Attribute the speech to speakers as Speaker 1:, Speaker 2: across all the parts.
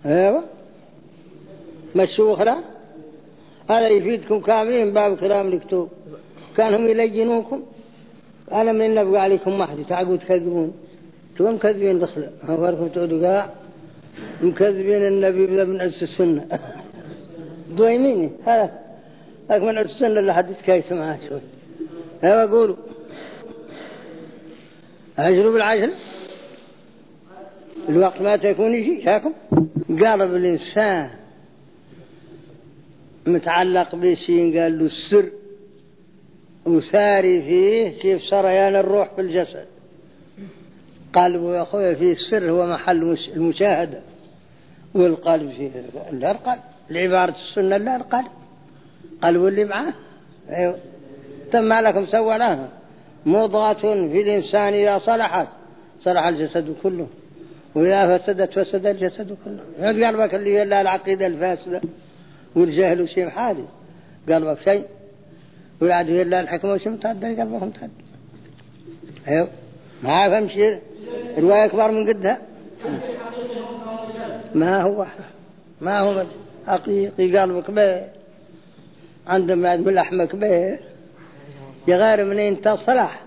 Speaker 1: ايوه مشوا أخرى. هذا يفيدكم كاملين باب كلام الكتب. كانهم يلجنوكم. أنا من النبي عليكم واحد تعقوا تكذبون. انتم مكذبين دخل هواركم تقولوا مكذبين النبي بذا من عز السنة. دوينيني هذا لكن من عز السنة اللي حدث كايس معاه شوي. ايوه قولوا عجلوا بالعجل. الوقت ما تكون شيء شاكم. قالب الإنسان متعلق بشيء قال له السر وساري فيه كيف سريان الروح في الجسد. قلبه يا أخوي فيه السر هو محل المشاهدة والقلب فيه لا القلب لعبارة السنة لا القلب قلبه اللي معاه. أيوه تم لكم سوى لها مضغة في الإنسان إذا صلحت صلح الجسد كله وإذا فسدت فسد الجسد كله. يقول قلبك اللي لا العقيدة الفاسدة والجهل شيء حادث قلبك شيء والعدو إلا الحكمة وشيء متعدى قلبك متعدى. أيوه ما فهم شيء رواية أكبر من قدها. ما هو حقيقي قلبك به عندما يدمل لحمك به يغير من انت صلاح.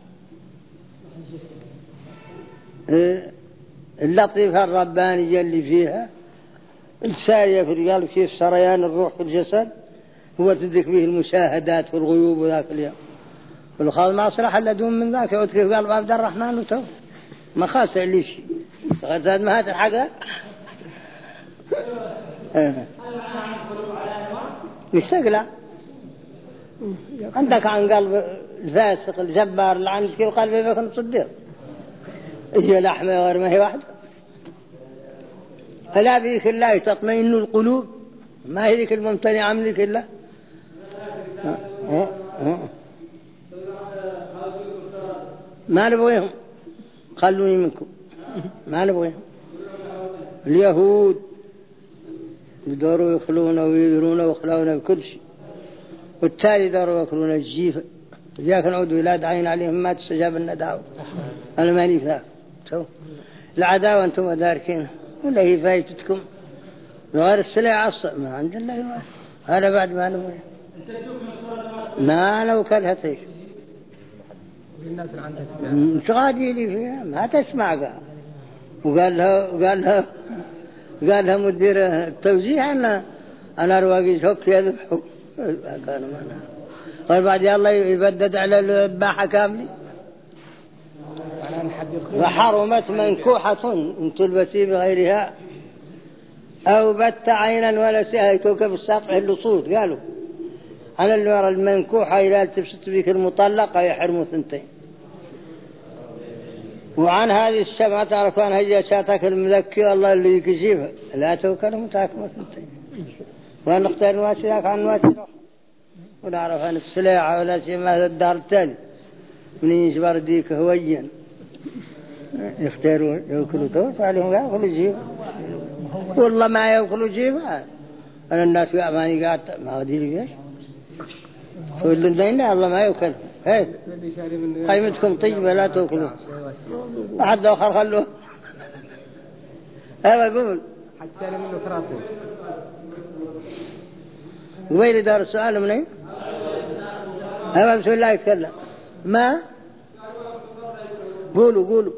Speaker 1: اللطيفة الربانية اللي فيها السارية في القلب كيف سريان الروح في الجسد هو تدرك به المشاهدات والغيوب وذاك اليوم. والخاص ما صلح إلا دون من ذاك يعود كيف قلب عبد الرحمن وتو ما خاصة اللي شيء غزاد ما هات الحاجة مستقلة. عندك عن قلب الفاسق الجبار اللي عندك كيف قلبه بكم صديق إجي لحمة غير ما هي واحدة. فلا بيك الله تطمئن القلوب ما هي ذيك الممتنعة من ذيك الله. ما نبغيهم خلوني منكم ما نبغيهم. اليهود يدوروا يخلون ويدرون ويخلون بكل شيء والتالي داروا يأكلون الجيفة. جاء نعود ولاد عين عليهم ما تستجاب النداء. أنا ماني فاهم العداوة أنتم داركين ولا هي فايتتكم غير السلاح عصر ما عند الله ما هذا بعد ما نبغي ما لو كلها مش غادي لي فيها ما تسمع قال وقال لها مدير التوزيع أنا رواقي شوك يذبحوا قال بعد الله يبدد على الذباحة كاملة. وحرمت منكوحة إن تلبسي بغيرها أو بت عينا ولا سهيتوك بالسطح اللصوص. قالوا أنا اللي أرى المنكوحة إذا تبسط بك المطلقة يحرموا ثنتين. وعن هذه الشمعة تعرف أن هي شاتك المذكي والله اللي يكشفها لا توكل متاكمة ثنتين. وأن نختار نواسيك عن نواسيك ونعرف أن السلاعة ولا شيء ما الدار التالي من يجبر ديك هويا يختاروا يأكلوا توس عليهم يأكلوا جيبا والله ما يأكلوا جيبا. أنا الناس يأماني قاعد ما ودي لي بيش فقلوا لنا الله ما يأكل هاي قيمتكم طيبة لا تأكلوا أحد آخر خلوه. هذا قول
Speaker 2: حتى منه فراسي
Speaker 1: وين دار السؤال منين هذا بسم الله يتكلم ما قولوا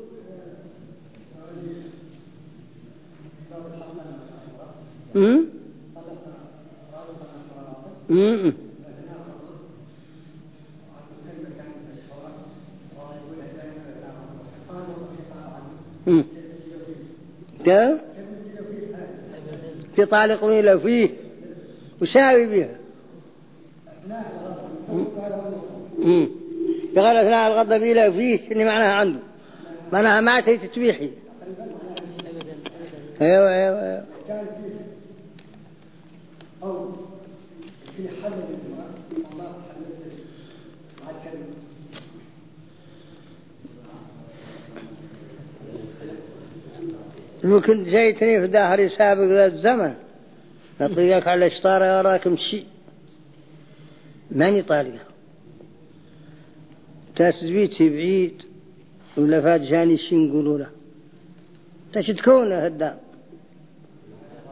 Speaker 1: في طالق ويلا فيه وشاوي بها يقول أثناء الغضب إلى فيه إني معناها عنده معناها ما تتبيحي. أيوة ممكن جايتني في داهري سابق ذا الزمن أطلقك على الشطارة يراك مشي ماني طالقة تسبيتي بعيد ولا فات جاني شي نقولوا له تشتكونه هالدام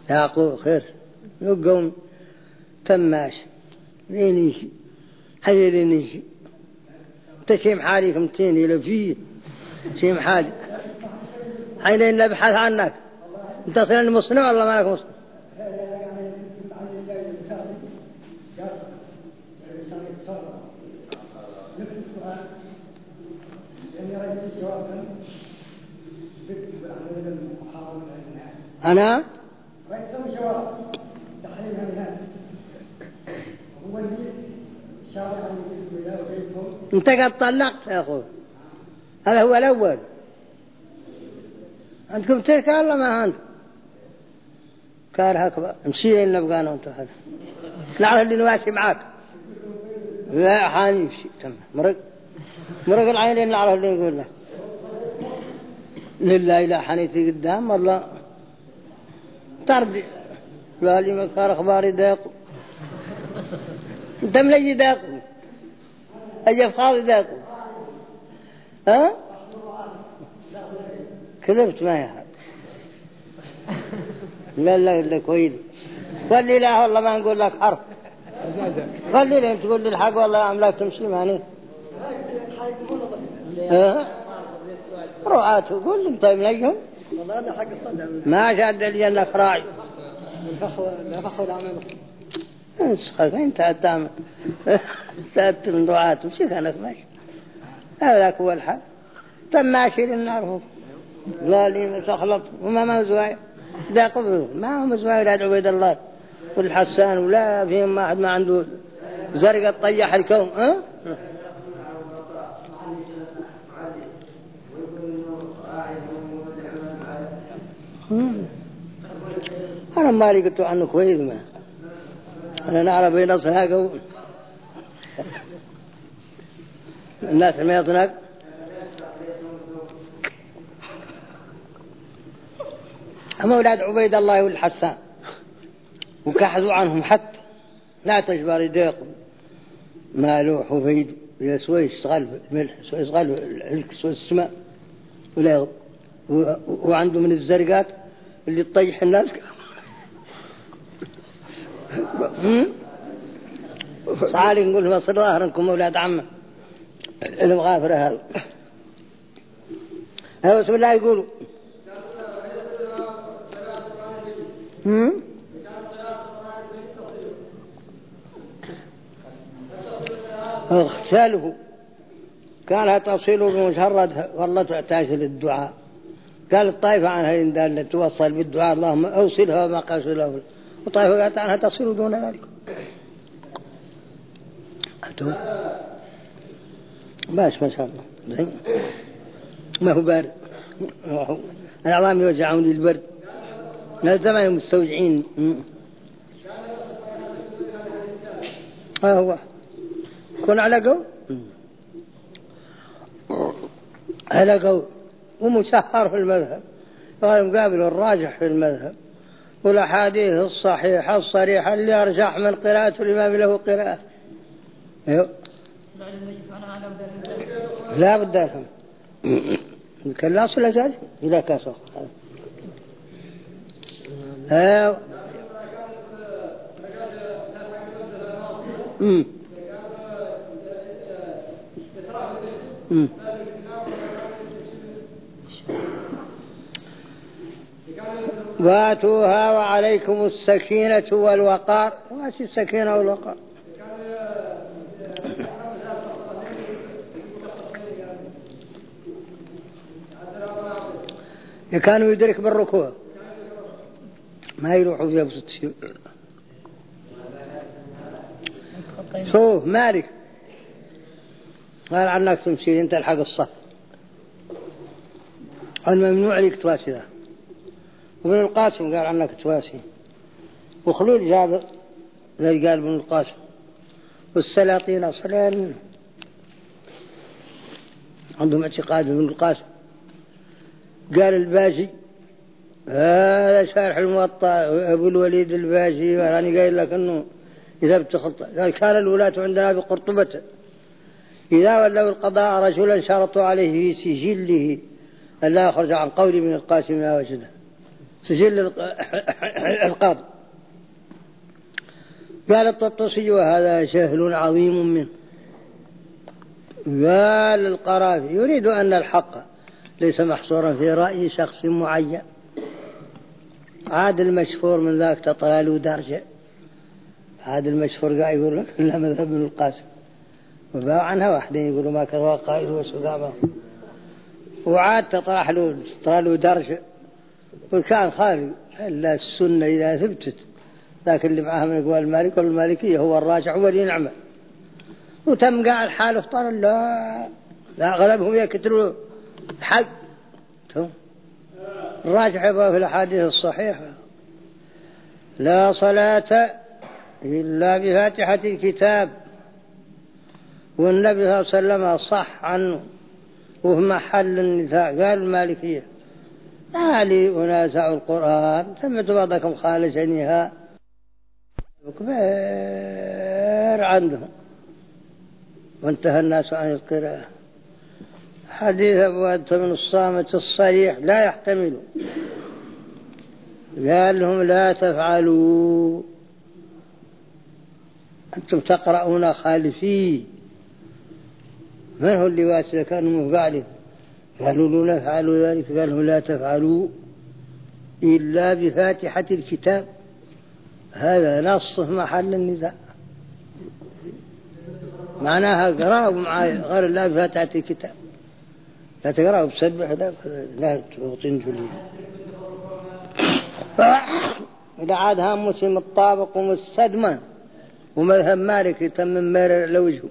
Speaker 1: يعقوب خير يقوم تماش لين يجي حي لين يجي تشيم حالي كمتين إلى فيه شيم حالي حي لين نبحث عنك أنت صير مصنع والله ما لك مصنع أنا أنت قد طلقت يا أخوي هذا هو الأول عندكم تلك الله ما عندكم كاره أكبر امشي لنا بقانا وانت هذا نعرف اللي نواشي معاك لا حاني يمشي تم مرق العين اللي نعرف اللي يقول له لله إله حنيتي قدام والله تربي لا لي مكار أخباري داقوا انت ملي داقوا أجي فخاري داقوا ها كذبت ما يا لا لا كويس قال لي لا والله ما نقول لك حرف قال لي لا تقول لي الحق والله أملاك تمشي ماني رعاته قول لي طيب نجهم
Speaker 2: والله هذا حق الصدق
Speaker 1: ما شاد لي انك راعي
Speaker 2: لا فخر العمل
Speaker 1: اسخف انت اتعمل سألت من رعاته مشي كانك ماشي هذاك هو الحق تم ماشي للنار لا لي متخلط وما مزواي دا قبضه ما هو مزواي ولاد عبيد الله والحسان ولا فيهم واحد ما عنده زرقة طيح الكون أنا ما قلت عنه كويس ما أنا نعرف بينصها قول الناس ما يطنق أما أولاد عبيد الله والحسان وكحذوا عنهم حتى لا تجبر يديقوا مالوح وفيد يسوي يشتغل بالملح يشتغل العلك يسوي السماء ولا وعنده من الزرقات اللي تطيح الناس صالح نقول مصر ظاهركم أولاد عمه المغافرة هذا بسم الله يقولوا اغتاله كانها تصل بمجرد والله تحتاج للدعاء قال الطائفة عنها إن دالة توصل بالدعاء اللهم أوصلها وما قاصله وطائفة قالت عنها تصل دون ذلك باش ما شاء الله زين ما هو بارد العظام يوجعون للبرد من الزمان مستوجعين هو كن علقوا ومسهر في المذهب قال مقابل الراجح في المذهب والأحاديث الصحيحة الصريحة اللي أرجح من قراءة الإمام له قراءة لا بد لهم كان لا صلة جاج إذا كاسوا واتوها وعليكم السكينة والوقار واتي السكينة والوقار كانوا يدرك بالركوع ما يروحوا فيها بست شيء شوف مالك قال عنك تمشي انت الحق الصف الممنوع لك تواسي ذا وابن القاسم قال عنك تواسي وخلود جابر ذي قال ابن القاسم والسلاطين أصلين عندهم اعتقاد ابن القاسم قال الباجي هذا شارح الموطأ أبو الوليد الباجي وأنا قايل لك أنه إذا بتخطأ قال كان الولاة عندنا بقرطبة إذا ولوا القضاء رجلا شرطوا عليه في سجله ألا يخرج عن قول ابن القاسم ما وجده سجل القاضي. قال الطرطوسي وهذا جهل عظيم منه. قال القرافي يريد أن الحق ليس محصورا في رأي شخص معين. عاد المشهور من ذاك تطلال ودرجة. عاد المشهور قاعد يقول لك لا مذهب ابن القاسم، وباع عنها واحدين يقولوا ما كان قائل وسلامه، وعاد تطرح له درجة وكان خالي. إلا السنة إذا ثبتت ذاك اللي معها من أقوال المالك والمالكية هو الراجع ولي نعمة. وتم قاع الحال اختار لا غلبهم يكتروا الحق. الراجع يبقى في الأحاديث الصحيحة لا صلاة إلا بفاتحة الكتاب، والنبي صلى الله عليه وسلم صح عنه وهو محل النزاع. قال المالكية لا لي أنازع القرآن سمعت بعضكم خالجنيها كبير عندهم، وانتهى الناس عن القراءة. حديث أبو أدت من الصامت الصريح لا يحتمل. قال لهم لا تفعلوا أنتم تقرؤون خالفي. من هو اللي واتي كانوا مفقعلين؟ قالوا لا تفعلوا ذلك. قالوا لا تفعلوا إلا بفاتحة الكتاب. هذا نصه محل النزاع، معناها قرأوا معايا غير الله بفاتحة الكتاب. لا تقرأوا بسبح لا تنجلي. إذا عاد هاموسي متطابق ومستدمان ومذهب مالك يتم مير لوجهه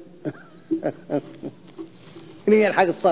Speaker 1: من يلحق الصف.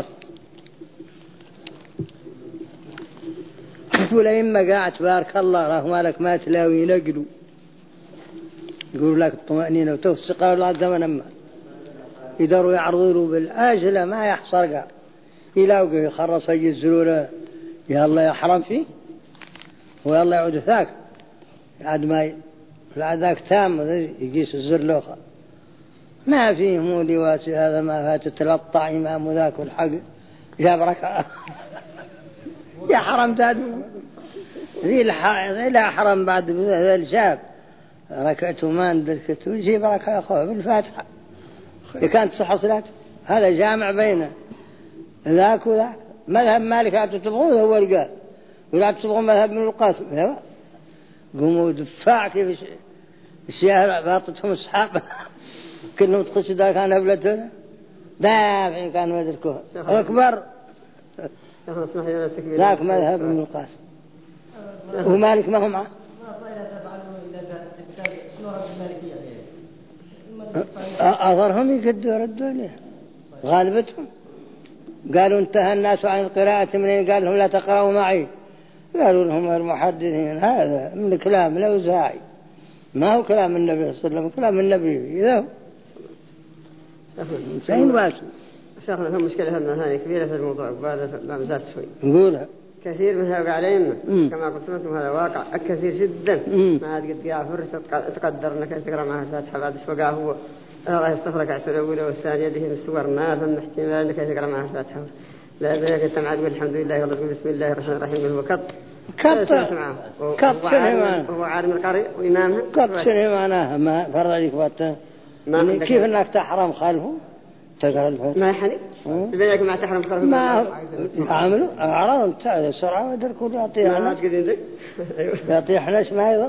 Speaker 1: ولما قاعد بارك الله راه مالك ما تلاوي ينقلوا يقول لك الطمأنينة وتوثق الله زمن أما يداروا يعرضوا له بالآجلة ما يحصر قاعد يلاقوا يخرص يجزلوا له يا الله يا حرام فيه ويلا يعود ذاك عاد ما ذاك تام يقيس الزر لوخه ما فيه مولي واسي. هذا ما فاتت للطع إمام ذاك والحق جاب ركعة يا حرام تادو ذي لا حرام بعد ذا الشاب ركعته ما ندركته يجيب ركعة أخوه بالفاتحة. إذا كانت صحة صلاته هذا جامع بينه ذاك وذاك. مذهب مالك لا تتبغوه هو القال ولا تتبغوا مذهب من القاسم. قوموا دفاع كيف الشياه باطتهم الصحابة كلهم تخش ذاك أنا بلدنا دافعين كانوا يدركوها أكبر ذاك مذهب من القاسم ومالك ما هو معه. أظهرهم يقدوا ردوا له غالبتهم. قالوا انتهى الناس عن القراءة من قال لهم لا تقرأوا معي. قالوا لهم المحدثين هذا من كلام الأوزاعي ما هو كلام النبي صلى الله عليه وسلم. كلام النبي إذا سين واسو
Speaker 3: شيخنا هم مشكلة هذه كبيرة في الموضوع وبعد ما مزاد شوي
Speaker 1: نقولها
Speaker 3: كثير منها وقع علينا كما قلت لكم هذا واقع كثير جدا. ما هذا قد قاعد فرصة تقدر انك تقرأ معها فاتحة بعد وقع هو الله يستفرق على الأولى والثانية به السور ما ثم احتمال انك تقرأ معها فاتحة لا ذلك سمع تقول الحمد لله والله تقول بسم الله الرحمن الرحيم وكط هو عالم القارئ وإمامها
Speaker 1: قط شنو معناها ما فرض عليك وقتها كيف انك تحرم خالفه تقرأ الفاتحة
Speaker 3: ما يحني بينك ما تحرم خالفه
Speaker 1: ما عملوا أعراض تعالى سرعة ودركوا يعطيها يعطيها حناش ما يضر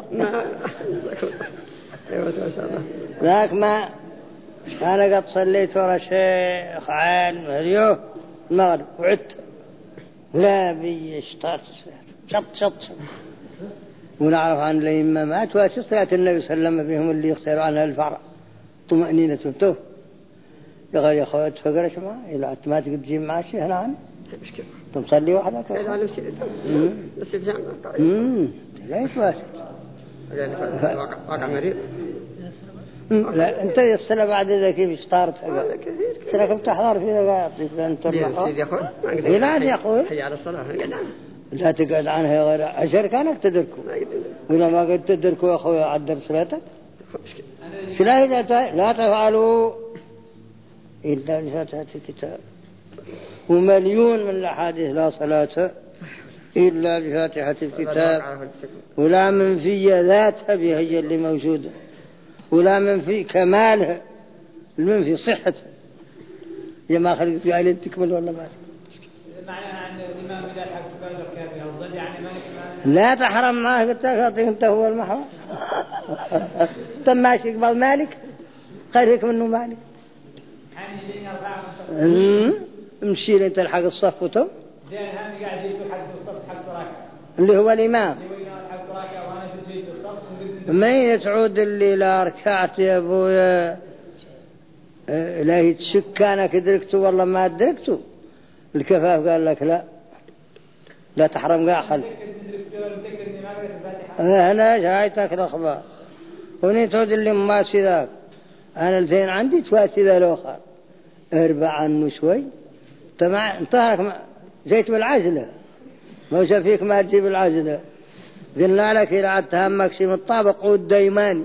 Speaker 1: ذاك ما أنا قد صليت ورا شيخ عالم اليوم المغرب وعدت لا بيشتات شط ونعرف عن الإمامات وأسسرات النبي صلى الله عليه وسلم بهم اللي يختاروا عنها الفرع طمأنينة وتوه يقول يا أخوات تفقرش معه إلا أنت ما تقدر تجيب معه شيء هنا عنه تصلي وحدك
Speaker 3: بس بجامع
Speaker 1: ليش واسع
Speaker 3: واقع مريض.
Speaker 1: لا أنت السنة بعد ذا كيف اشتارت تركب تحضر فيها قاعد أنت لا يا أخوي
Speaker 3: حي على الصلاة
Speaker 1: لا تقعد عنها غير أجر كانك تدركه وإذا ما قد تدركه يا أخوي عدل صلاتك لا تفعلوا إلا بفاتحة الكتاب. ومليون من الأحاديث لا صلاة إلا بفاتحة الكتاب، ولا منفية ذاتها بها هي اللي موجودة، ولا منفي كمالها، المنفي صحتها. يا ما خلقت في عائلة تكمل ولا ما
Speaker 4: معناها أن الإمام إذا الحق قال فيها الظل يعني
Speaker 1: لا تحرم معه، قلت لك أنت هو المحرم. تم ماشي قبل مالك قريك منه مالك امشي انت الحق الصف وتم
Speaker 4: زين هم قاعد يقول حق الصف حق راكع
Speaker 1: اللي هو الإمام من يتعود اللي لا ركعت يا أبويا لا يتشك أنا كدركته والله ما أدركته. الكفاف قال لك لا تحرم قاع خلف. أنا جايتك الأخبار وني تعود اللي ماشي ذاك أنا الزين عندي تواسي ذا الأخر اربع عنه شوي انتهك جيت بالعجلة ما وش فيك ما تجيب العجلة. قلنا لك إذا عاد تهمك شي من الطابق عود دايماني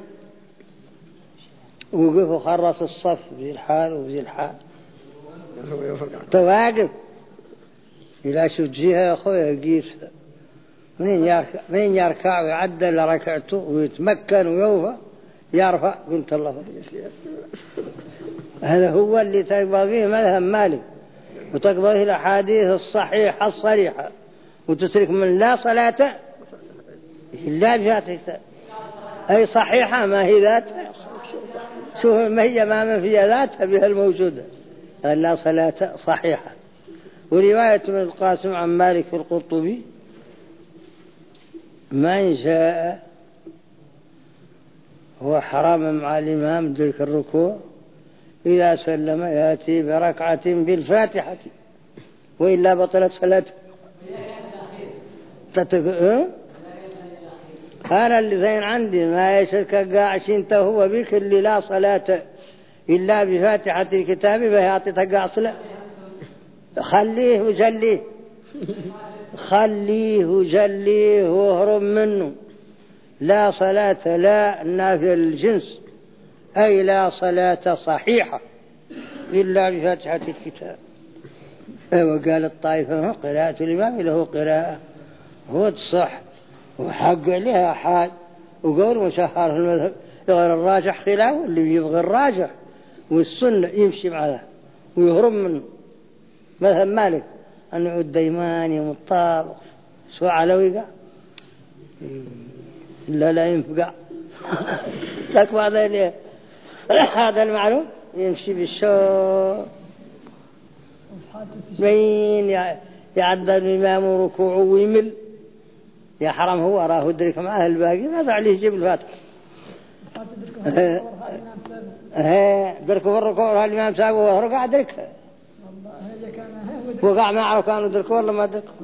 Speaker 1: وقف وخرص الصف بزي الحال وبزي الحال تواقف إلى شو تجيها يا أخويا قيسها من يركع ويعدل ركعته ويتمكن ويوفى يرفع. قلت الله فريق. هذا هو اللي تقبل فيه مذهب مالك وتقبل فيه الأحاديث الصحيحة الصريحة وتترك من لا صلاة إلا بفاتحة أي صحيحة ما هي ذات شوف ما هي ما من فيها ذاتها بها الموجودة لا صلاة صحيحة. ورواية من القاسم عن مالك في القرطبي من شاء هو حرام مع الإمام ذلك الركوع إذا سلم يأتي بركعة بالفاتحة وإلا بطلت صلاته. أنا اللي زين عندي ما يشرك قاعشين هو بك اللي لا صلاة إلا بفاتحة الكتاب فيعطي تقع صلاة. خليه وجليه وهرب منه. لا صلاة لا نافية الجنس أي لا صلاة صحيحة إلا بفاتحة الكتاب. وقال الطائفة قراءة الإمام له قراءة هو تصح وحق عليها حال وقول مشهر في المذهب غير الراجح خلاف اللي يبغى الراجح والسنة يمشي معها ويهرب منه. مذهب مالك أن يعود ديماني ومطابق سواء على وقع لا ينفقع لك بعض هذا المعلوم يمشي بالشوق بين يعدل الإمام ركوعه ويمل يا حرام هو راه يدرك معه الباقي ماذا عليه يجيب الفاتحة. دركوا الركوع الإمام ساقه ورقع دركها وقع معه كانوا دركوا ولا ما دركوا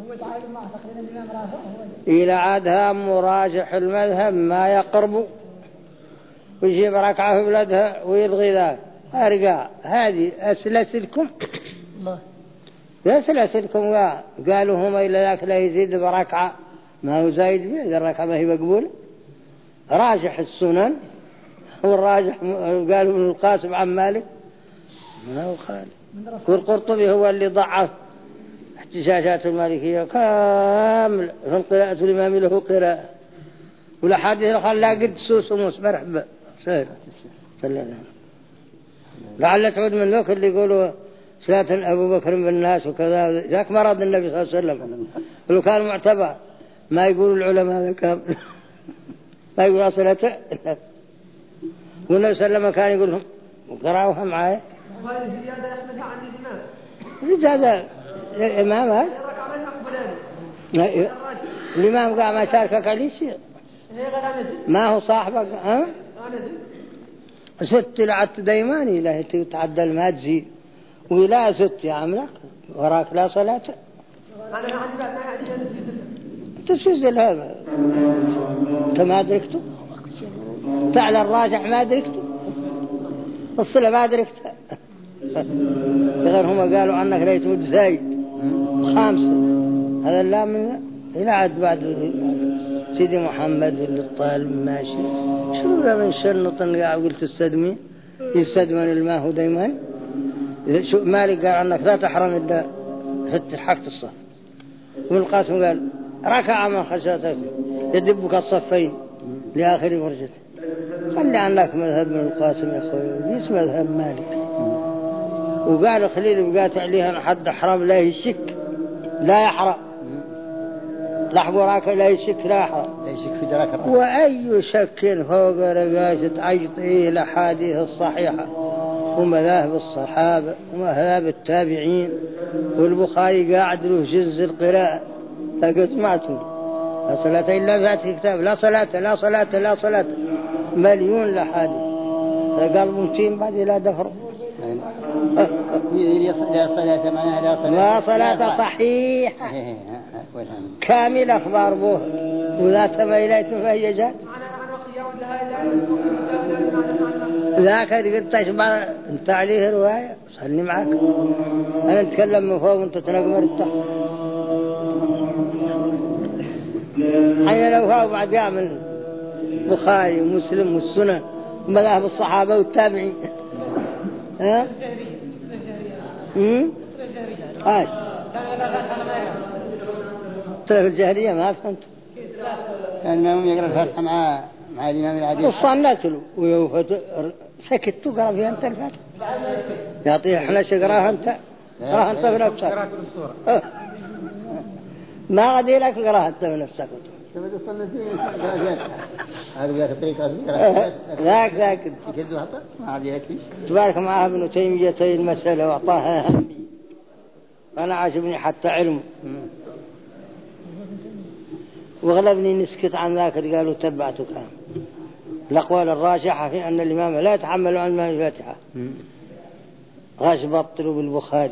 Speaker 1: إلى عادها مراجح المذهب ما يقرب ويجيب ركعة في بلدها ويلغي ذاك أرجع. هذه أسلسلكم قالوا هما إلى ذاك لا يزيد بركعة ما هو زايد به إذا الركعة ما هي مقبولة. راجح السنن والراجح قالوا ابن القاسم عن مالك ما هو خالد. والقرطبي هو اللي ضعف احتجاجات المالكية كامل هم قراءة الإمام له قراءة والأحاديث الأخرى لا قد سوس وموس مرحبا سهل لعل تعود من ذوك اللي يقولوا صلاة أبو بكر بالناس وكذا ذاك مرض النبي صلى الله عليه وسلم ولو كان معتبر ما يقول العلماء كامل ما يقول صلاة والنبي صلى الله عليه وسلم كان يقولهم وقرأوها معايا هذا الإمام هذا الإمام قاع ما شاركك عليه شيء ما هو صاحبك ست لعت دايماني لا تعدل ما تزيد ولا ست يا عملك وراك لا صلاة تسجل هذا انت ما أدركته فعلا الراجح ما أدركته الصلة ما أدركتها غير هم قالوا عنك لا يتود زايد خامسة هذا لا من إلى عد بعد سيدي محمد اللي الطالب ماشي شو ذا من شنط قاعد قلت السدمي يستدمن الماء هو دايما مالك قال عنك لا تحرم إلا حتى حقت الصف. وابن القاسم قال ركع من خشيته يدب كالصفين لآخر فرجته. خلي عنك مذهب من القاسم يا أخوي، ليس مذهب مالك. وقال خليل بقات عليها حد حرام لا يشك لا يحرم، لحظ وراك لا يشك لا يحرم، وأي شك فوق رقاشة عيطه الأحاديث الصحيحة ومذاهب الصحابة ومذاهب التابعين. والبخاري قاعد له جزء القراءة لقد سمعتم لا صلاة إلا فاتح كتاب، لا صلاة لا صلاة لا صلاة، مليون الأحاديث. قال ممتين بعد لا دفر لا صلاة صحيحة كامل أخبار به وذات ميلات فهي جاء ذاك قلت تشبه انت عليه رواية صلي معك، أنا نتكلم من فوق وانت تنقمر التحت. حين لو هاو بعد يعمل بخاري ومسلم والسنة ومذاهب الصحابة والتابعين. ها؟ هاي طرف الجاهلية ما فهمت.
Speaker 5: الإمام يقرأ الفاتحة مع الإمام العديد
Speaker 1: وصلت له سكت تقرأ فيها أنت الفاتحة يعطيه إحنا شقراها أنت قراها أنت بنفسك ما غدي لك قراها أنت بنفسك. ذاك تبارك معها ابن تيمية المسألة وأعطاها أهمية، أنا عجبني حتى علمه وغلبني نسكت عن ذاك اللي قالوا تبعته كلام. الأقوال الراجحة في أن الإمام لا يتحمل عن ما الفاتحة غاش بطلوا بالبخاري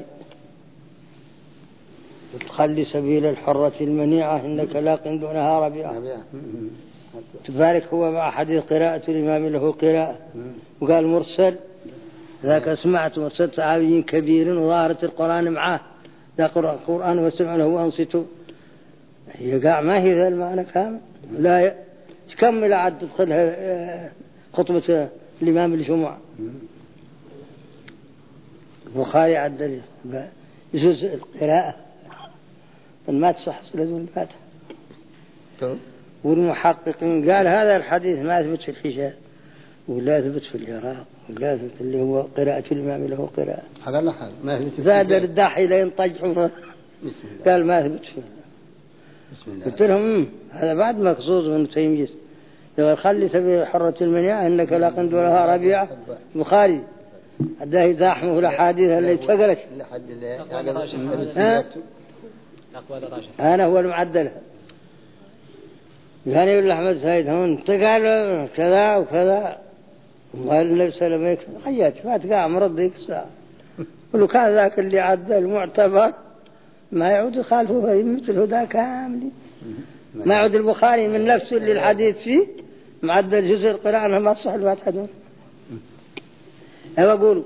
Speaker 1: تخلي سبيل الحرة المنيعة إنك لاق دونها ربيعة. تبارك هو مع حديث قراءة الإمام له قراءة وقال مرسل ذاك سمعت مرسل صحابي كبير وظاهرة القرآن معاه ذا قرأ القرآن وسمع له وأنصتوا. هي قاع ما هي ذا المعنى كامل لا تكمل عد تدخلها خطبة الإمام الجمعة. البخاري عدل جزء القراءة ما تصح لازم الفاتحة. والمحققين قال هذا الحديث ما يثبت في الحجاز ولا يثبت في العراق ولا يثبت اللي هو قراءة الإمام له قراءة.
Speaker 5: هذا لا حال ما يثبت.
Speaker 1: زاد الداحي لين طجحوا قال ما يثبت فيه. قلت لهم هذا بعد مقصود من تيمية يقول خلي سبيل حرة المنيعة إنك لا قند ولها ربيعة. بخاري هذا زاحمه الأحاديث اللي تفقرت أنا هو المعدل. يعني يقول أحمد سيد هون تقال كذا وكذا وقال النبي صلى الله عليه وسلم حيات فاتقع مرض ذيك الساعة. ولو كان ذاك اللي عدل المعتبر ما يعود خالفه مثل هدى كامل. ما يعود البخاري من نفسه اللي الحديث فيه معدل جزء القراءة أنه ما تصح الفاتحة دون. هو أقول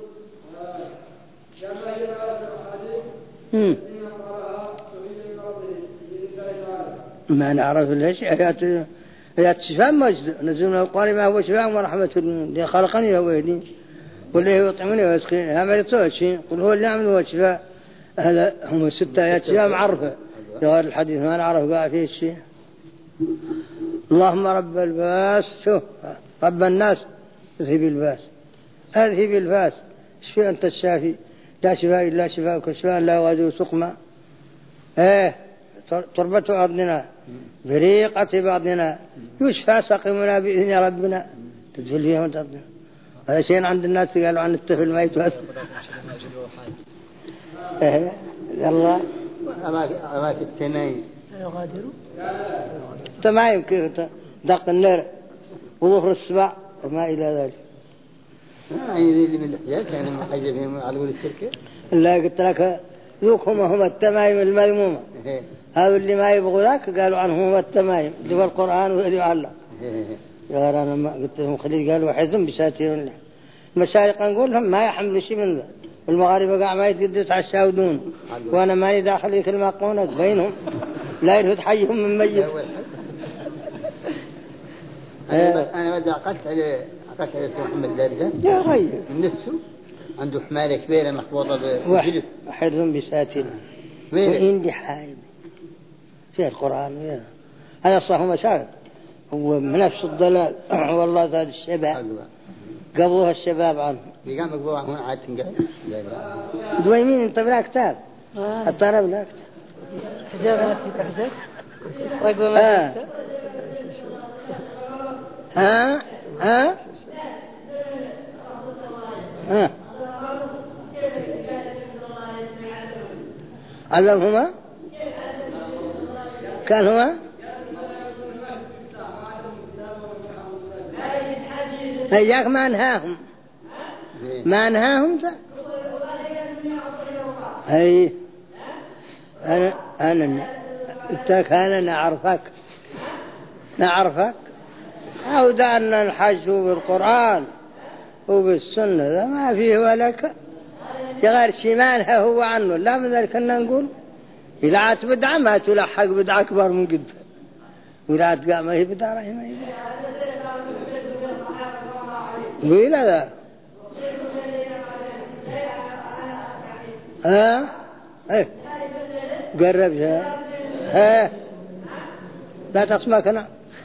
Speaker 1: ما نعرف ليش آيات الشفاء مجد نزل من القرآن ما هو شفاء ورحمة اللي خلقني هو يهدين واللي يطعمني ويسقيني هم يطوى شيء قل هو اللي عمل هو شفاء. هذا هم 6 آيات شفاء معرفة غير الحديث ما نعرف قاع فيه الشيء. اللهم رب الباس شوف رب الناس اذهب الباس اذهب الباس اشفي أنت الشافي لا شفاء إلا شفاءك شفاء لا يغادر سقما. تربة أرضنا بريقة بعضنا يشفى سقمنا بإذن ربنا تدخل فيها وتأذن. هذا شيء عند الناس قالوا عن الطفل ما يتوسط. يلا
Speaker 5: أماكن التنين
Speaker 1: يغادروا تمايم كيف دق النار وظهر السبع وما إلى ذلك.
Speaker 5: اللي من الاحتياج كان محجبهم على قول الشركة.
Speaker 1: لا قلت لك ذوقهم هم التمايم المذمومة. هذا اللي ما يبغوا ذاك قالوا عنهم التمايم اللي في القرآن واللي يعلق. يا أنا ما قلت لهم خليل قالوا حزم بساتير المشايخ نقول لهم ما يحملوا شيء من ذا. المغاربة قاع ما يتقدس على الشاودون وأنا ماني داخل في المقونة بينهم لا يرهد حيهم من ميت.
Speaker 5: أنا بدي عقدت على محمد دارجة
Speaker 1: يا غير
Speaker 5: من نفسه عنده حمالة كبيرة مخبوطة بجلد
Speaker 1: حرم بساتين وإندي حايم في القرآن هذا صح مشاهد هو من نفس الضلال والله ذات الشباب قبضوها الشباب عنه
Speaker 5: اللي قام يقبضوها هون عاد تنقل
Speaker 1: دويمين انت بلا كتاب الطرب بلا كتاب
Speaker 2: حجاب في حجاب ويقول ما
Speaker 1: ها علمهما كان هو هياك ما انهاهم هي أنا كان نعرفك أو دعنا الحج بالقرآن وبالسنة ذا ما فيه ولك يغير شمالها هو عنه لا من ذلك أننا نقول إذا عاد بدعة ما تلحق بدعة أكبر من قد وإذا عاد قام هي بدعة رحمة ما هي وإلى ذا قرب لا تسمع كنا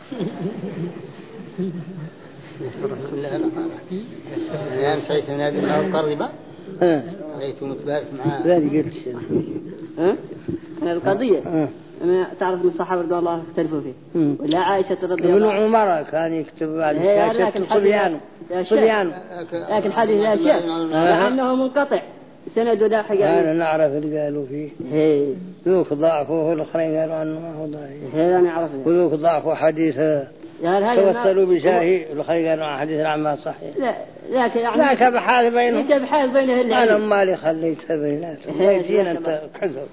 Speaker 5: بسم الله الرحمن الرحيم. أنا مشيت من هذه القريبة. رأيت متبارك معاه.
Speaker 1: لا قلت شيء.
Speaker 3: القضية. أنا تعرف من الصحابة رضي الله اختلفوا فيه. ولا عائشة رضي الله.
Speaker 1: ابن عمر كان يكتب على الشاشة صبيان.
Speaker 3: لكن حديث لا شيء. لأنه منقطع. سند لاحق.
Speaker 1: أنا نعرف اللي قالوا فيه. ذوك ضعفوه الآخرين قالوا عنه ما هو ضعيف.
Speaker 3: هذا أنا أعرفه.
Speaker 1: وذوك ضعفوا حديثه. توصلوا بشاهي الخير قالوا عن حديث العمال صحيح.
Speaker 3: لكن يعني.
Speaker 1: لا بحال بينهم.
Speaker 3: لا بحال بينه إلا.
Speaker 1: أنا مالي خليتها بيناتهم. يجينا أنت كذب.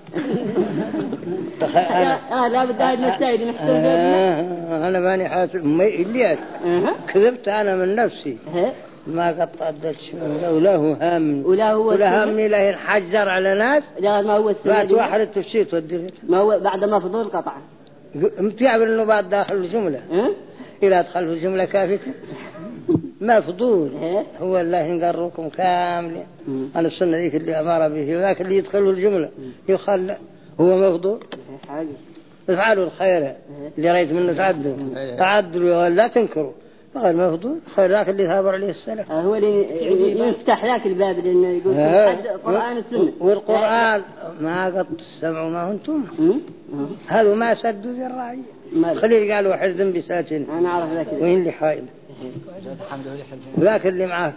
Speaker 3: لا بدي نستعيد نحسن.
Speaker 1: أنا ماني حاسب اللي كذبت أنا من نفسي. ما قطعت ولا هو هامني ولا هامني له ينحجر على ناس.
Speaker 3: لا ما هو السنة.
Speaker 1: بعد واحد التفسيط وديت.
Speaker 3: ما هو بعد ما فضول قطع.
Speaker 1: متعب إنه بعد داخل الجملة. إذا أدخل في الجملة كافية. ما فضول. هو الله ينقركم كاملين. أنا السنة ذيك اللي أمر به وذاك اللي يدخل الجملة يخلى هو مفضول. افعلوا الخير اللي رأيت منه تعدلوا لا تنكروا. غير مفضول خير ذاك اللي ثابر عليه السلف.
Speaker 3: هو اللي يفتح ذاك الباب لأنه يقول القرآن السنة.
Speaker 1: والقرآن ما قد تسمعوا ما أنتم. هذا ما سدوا ذي الرعية. خليل قالوا حزم بساتين.
Speaker 3: أنا أعرف ذاك.
Speaker 1: وين اللي حائل. ذاك اللي معه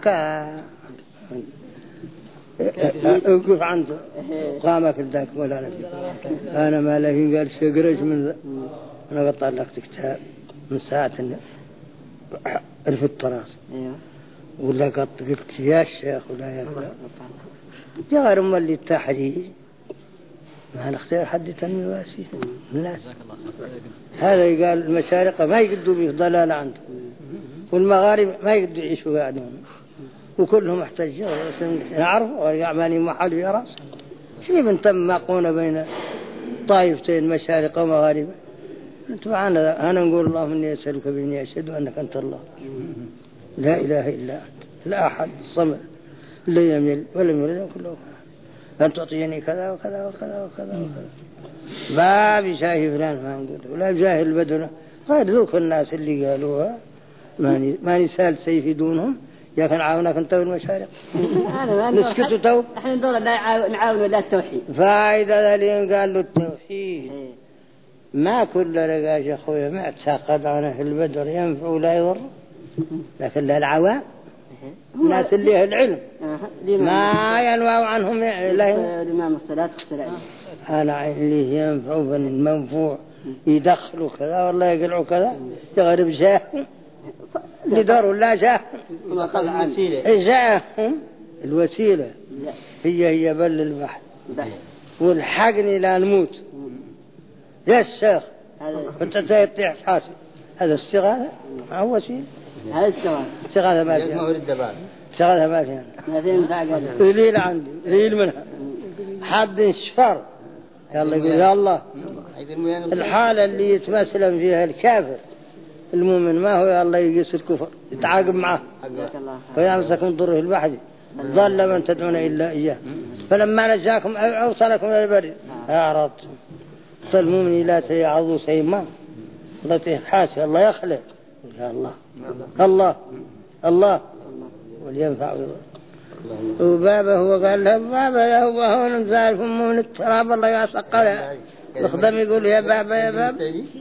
Speaker 1: اوقف عنده قامك ذاك ولا أنا ما له قال سيقرج من ذا. أنا قطع لك كتاب من ساعة رفضت راسي ولا قط قلت يا الشيخ ولا يا يا غير أم اللي التحريج ما نختار حد تنمي واسي الناس. هذا قال المشارقة ما يقدوا به ضلال عنده والمغارب ما يقدوا يعيشوا قاعدون وكلهم احتجوا نعرفوا ويعماني محل في راسه شنو بنتمقون بين طائفتين مشارقة ومغاربة. طبعا أنا نقول اللهم إني أسألك بإني أشهد أنك أنت الله لا إله إلا أنت لا أحد الصمد لا يميل ولم يولد كله أن تعطيني كذا وكذا وكذا وكذا وكذا ما بشاهي فلان ما نقول ولا بجاه البدنة غير ذوك الناس اللي قالوها ما نسال سيفي دونهم يا كان عاونك أنت والمشارق نسكتوا تو
Speaker 3: إحنا ندور نعاون ولا التوحيد
Speaker 1: فإذا ذلك قال له التوحيد ما كل رجاج يا أخوي ما اعتقد عنه البدر ينفع ولا يضر لكن للعوام الناس اللي هي العلم ما ينوى عنهم
Speaker 3: الإمام الصلاة والسلام
Speaker 1: أنا اللي ينفع بن المنفوع يدخلوا كذا والله يقلعوا كذا يغرب جاه لدار ولا جاه جاه الوسيلة هي بل البحر والحقني لا نموت يا الشيخ أنت تطيح حاسب هذا استغاثة ما هو وسيلة
Speaker 3: هذا
Speaker 1: استغاثة ما فيها استغاثة ما فيها ذليل عندي ذليل منها حد شفر يلا يقول يا الله الحالة اللي يتمثل فيها الكافر المؤمن ما هو يا الله يقيس الكفر يتعاقب معه ويمسك من ضره البحر ضل من تدعون إلا إياه فلما نجاكم أوصلكم إلى البر أعرضتم المؤمن لا تيعظوا سيما لطيف حاسي الله يخلق يا الله الله الله ولينفع وبابه هو قال له بابا يا هو هون نزال فمه من التراب الله يسقلها الخدم يقول يا بابا يا بابا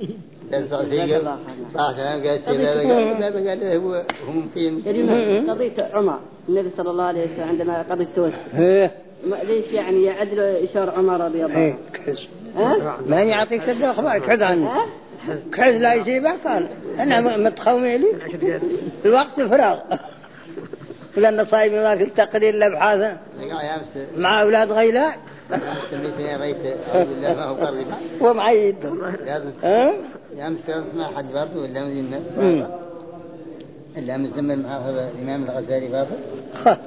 Speaker 2: قضية عمر النبي صلى الله عليه وسلم عندما قضى التوسل ليش يعني يعدل إشار عمر رضي الله عنه
Speaker 1: ما يعطيك تبدأ أخبار كحد عني كحد لا يجيبها قال أنا متخومي لي الوقت فراغ لأن صايب ذاك التقرير لبحاثه مع أولاد غيلاء ومعيد
Speaker 5: يا مستوى ما حد برضه ولا مدينة إلا مزمل معه هذا الإمام الغزالي برضه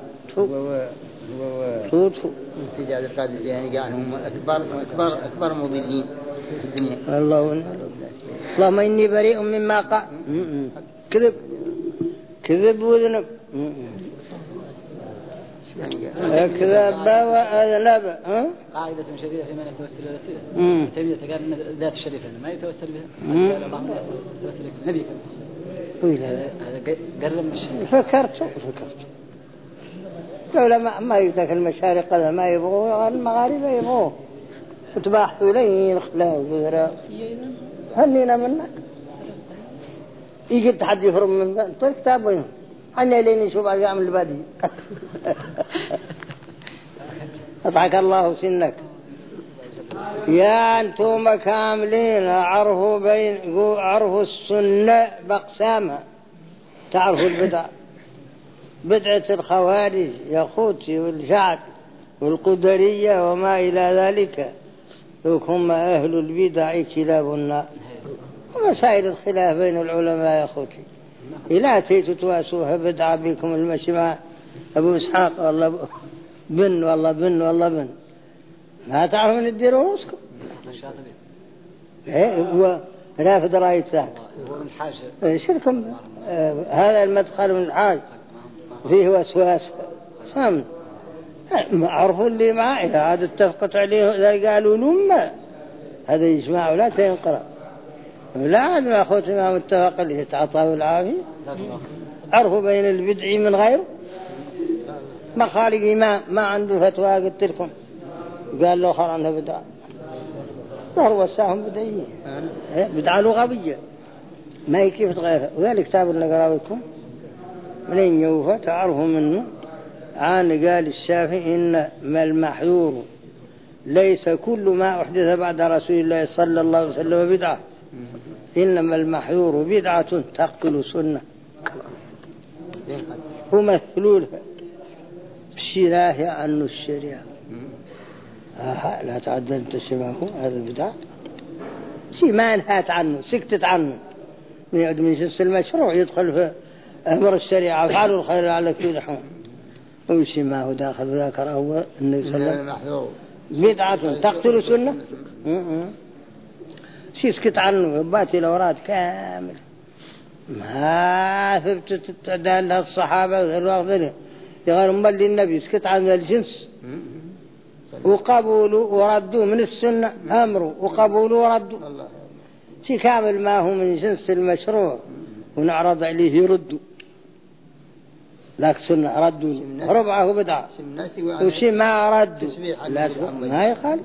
Speaker 5: هو سيد القادر يعني قال هم أكبر مضلين في الدنيا.
Speaker 1: اللهم إني بريء مما قال كذب وذنب كذب وأذنب.
Speaker 6: قاعدة شديدة في من يتوسل الوسيلة. تيمية قال إن ذات الشريفة ما يتوسل بها. قال اللهم يتوسل النبي. هذا قرب مش.
Speaker 1: فكرت العلماء ما يذاك المشارق هذا ما يبغوا المغارب يبغوا وتباحثوا لين الخلاف وذرا هنينا منك يجي تحدي يفرم من طيب كتاب وين أنا لين نشوف أعمل البادي أضحك الله سنك يا أنتم كاملين عرفوا السنة بقسامها تعرفوا البدع بدعة الخوارج يخوتي والجعد والقدرية وما إلى ذلك هم أهل البدع كلاب النار ومسائل الخلاف بين العلماء يخوتي إلا تيتوا تواسوها بدعة بكم المشمع أبو إسحاق والله بن والله بن ما تعرفون الدير ورسكم هو رافد راية ذاك شركم هذا المدخل من الحاج فيه وسواس سامن عرفوا اللي معه إذا عاد اتفقت عليه إذا قالوا نمّا هذا يجمع ولا تنقرأ لا عاد ما أخوتي ما متفق اللي يتعطاه العافية عرفوا بين البدع من غيره مخالق ما عنده فتوى قلت لكم قال له خر عنها بدعة وهو وساهم بدعية بدعة لغوية ما هي كيف تغيرها وذلك كتاب اللي قراويكم منين يوفى تعرفوا منه عن قال الشافعي إن ما المحذور ليس كل ما أحدث بعد رسول الله صلى الله عليه وسلم بدعة إنما المحذور بدعة تقتل سنة ومثلولها الشراء عنه الشريعة لا تعدل تشبهه هذا البدعة شيء ما انهات عنه سكتت عنه من جنس المشروع يدخل في أمر الشريعة فعلوا الخير لعلك تفلحون وشي ما هو داخل ذاكره هو النبي صلى الله عليه وسلم بدعة تقتل سنة شي سكت عنه باتي الأوراد كامل ما ثبتت التعدال لها الصحابة والرافضين يغير مبالي النبي سكت عن الجنس وقبولوا وردوا من السنة أمروا وقبولوا وردوا شي كامل ما هو من جنس المشروع ونعرض عليه يردوا لك سنة ردوا ربعه بدعة وشي ما ردوا ما يخالف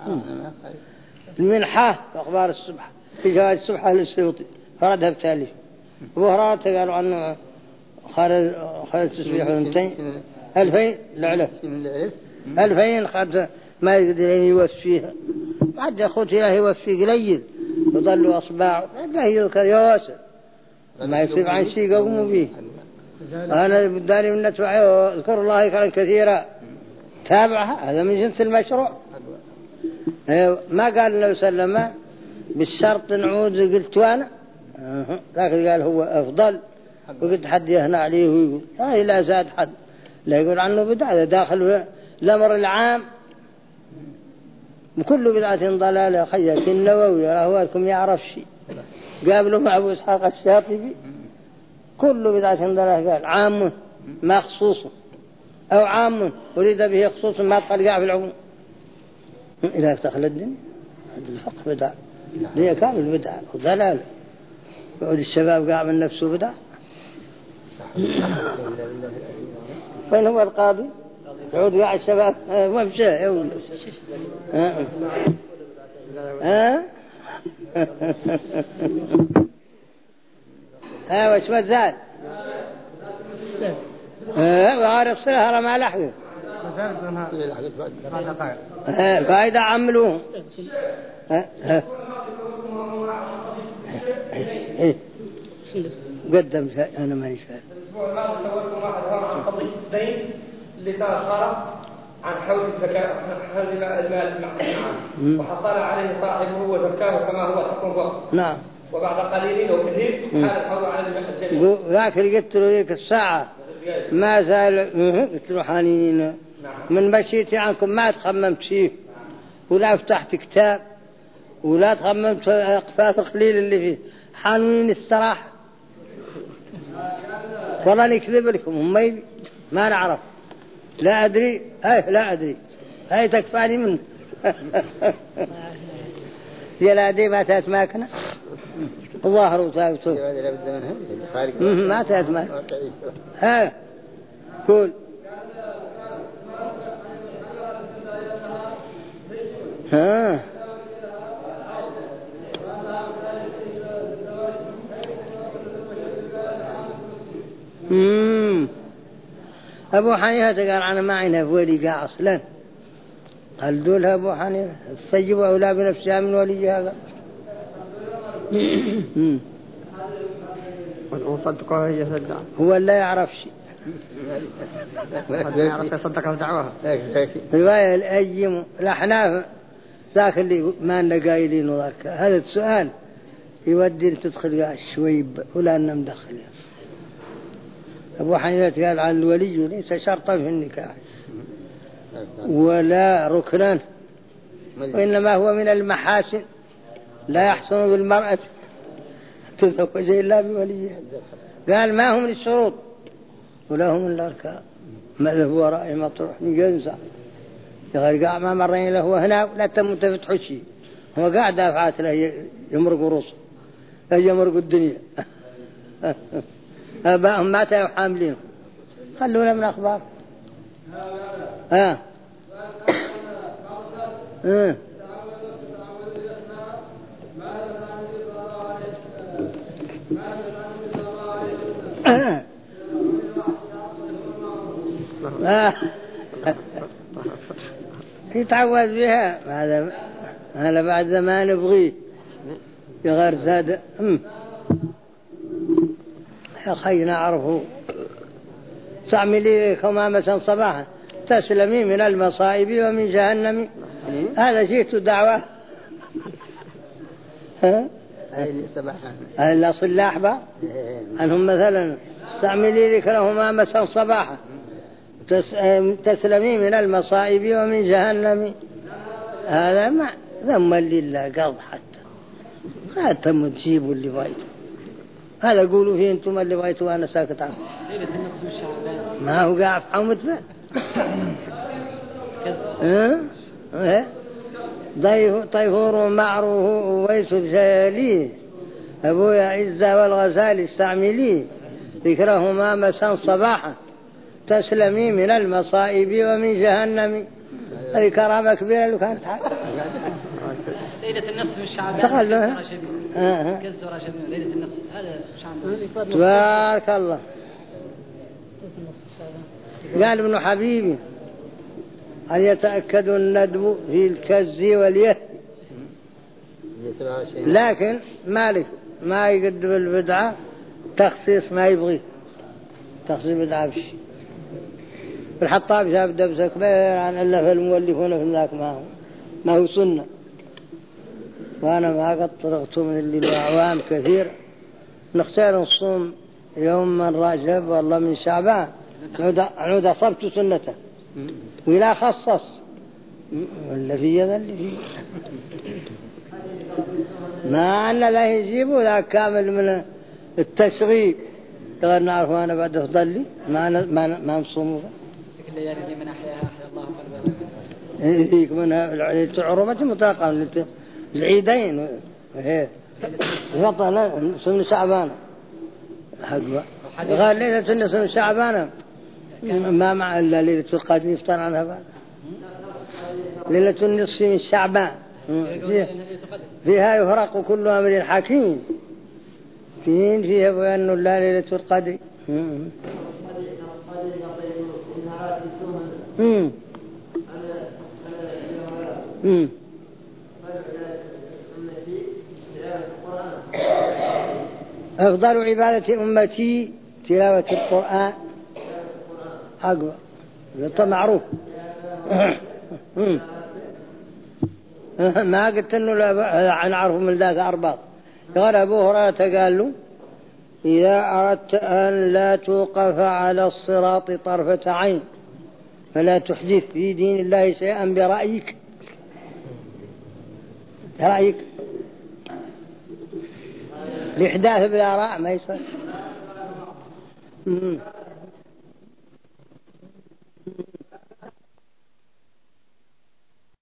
Speaker 1: المنحة أخبار الصبح في جواز الصبح أهل السيوطي فردها بتالي أبو هريرة قالوا عنه خرج تسبيح 2000 لعلة 2000 خد ما يقدر يوفيها بعد أخوتي لا يوفي قليل وظلوا أصباع لا يذكر يواسع ما يصيب عن شيء قوموا به أنا بداني من نتبعه اذكر الله ذكرا كثيرا تابعها هذا من جنس المشروع ما قال النبي صلى الله عليه وسلم بالشرط نعود قلت وانا لكن قال هو أفضل وقلت حد يهنى عليه ويقول لا زاد حد لا يقول عنه بدعة داخل في الأمر العام وكل بدعة ضلالة خيّك النووي رهوالكم يعرف شيء قابلوا مع أبو إسحاق الشاطبي كل بدعة ضلالة قال عام مخصوص أو عام ولد به خصوص ما تقلقع في العموم إلى تخل الدنيا الفقه بدعة، هي كامل بدعة وضلال. يقول الشباب قاع من نفسه بدعة. فين هو القاضي؟ يعود قاع الشباب ومشى يقول وش مازال وعارف صلها رمى لحظه قاعدة عملوه قدم شيء أنا ما يشاء.
Speaker 7: الأسبوع الماضي تولكم واحد عن قضية الدين اللي تأخر عن حول الزكاة، حول المال المعلوم وحصل عليه صاحبه وزكاه كما هو حكم الوقت.
Speaker 1: نعم.
Speaker 7: وبعد قليل وكثير حال الحول على المال.
Speaker 1: ذاك اللي قلت له ذيك الساعة ما زال قلت له حانين من مشيتي عنكم ما تخممت شيء ولا فتحت كتاب ولا تخممت أقفاف قليل اللي فيه حانين الصراحة. والله نكذب لكم هم ما نعرف لا أدري لا أدري هاي تكفاني منه. يا دي ما تأت ماكنة الظاهر وثابته ما تأت ماكنة. قول أبو حنيفة قال أنا ما عينها في ولي قاع أصلا. قال دولها أبو حنيفة السجب أولى بنفسها من ولي هذا.
Speaker 3: وصدقه هي صدق
Speaker 1: هو لا يعرف شيء.
Speaker 3: ما يعرف يصدق بدعوها.
Speaker 1: رواية الأيم الأحناف ذاك اللي ما لنا قايلين وذاك هذا السؤال يودي تدخل قاع الشويب ولا أننا مدخل. أبو حنيفة قال عن الولي ليس شرطا في النكاح ولا ركنا وإنما هو من المحاسن لا يحسن بالمرأة تزوج إلا بوليها. قال ما هم الشروط ولا هم الأركان. ماذا هو رأي مطروح نجنزع يغير قاع ما مرين له هنا ولا تم تفتح شيء هو قاعد دافعات له يمرق رؤوسه يمرق الدنيا. آبائهم ماتوا وحاملين خلونا من أخبار. يتعوذ بها هذا بعد ما نبغيه يغير زاد. يا خي نعرفه تعملي خمامة صباحا تسلمي من المصائب ومن جهنم. هذا جيت دعوة لا صلاح با عنهم مثلا تعملي لك خمامة صباحا تسلمي من المصائب ومن جهنم. هذا ما ذم لله قض حتى لا تم تجيبوا اللي بايته. هذا قولوا فيه انتم اللي بايتوا وانا ساكت عنه. ما هو قاعد في حومة طيفور معروه وويس الجيالي أبويا عزة والغزال استعملي ذكرهما مساء صباحا تسلمي من المصائب ومن جهنم. هذه كرامة كبيرة لو كانت
Speaker 6: ليلة النصف من شعبان كالسورة شبيب ليلة النصف هذا شعبان.
Speaker 1: تبارك الله. قال ابن حبيبي أن يتأكد الندب في الكز واليه لكن مالك ما يقدم البدعة تخصيص ما يبغي تخصيص بدعة بشي. الحطاب شاب دبسة كبير عن ألف المؤلفون في ذاك ما هو سنة. وأنا ما قد طرقت من اللي الأعوام كثير نختار نصوم يوم من رجب والله من شعبان عود أصبت سنته ولا خصص ولا في يد اللي فيه ما أن لا يجيبوا لا كامل من التشغيل غير نعرفه أنا بعد أفضل لي ما نصومه
Speaker 6: الليالي من أحياها أحيا الله قلبها
Speaker 1: يديك منها العروبة مطلقة العيدين فطن سن شعبان قال ليلة النصف من شعبان ما مع إلا ليلة القدر يفتر عنها بعد ليلة النصف من شعبان فيها يفرق كل أمر حكيم فيها بأن الله ليلة القدر أفضل عبادة أمتي تلاوة القرآن أقوى هذا معروف. ما قلت إنه لا نعرف من ذات أرباط. قال أبو هريرة قال له إذا أردت أن لا توقف على الصراط طرفة عين فلا تحدث في دين الله شيئا برأيك الإحداث بالآراء ما يصير.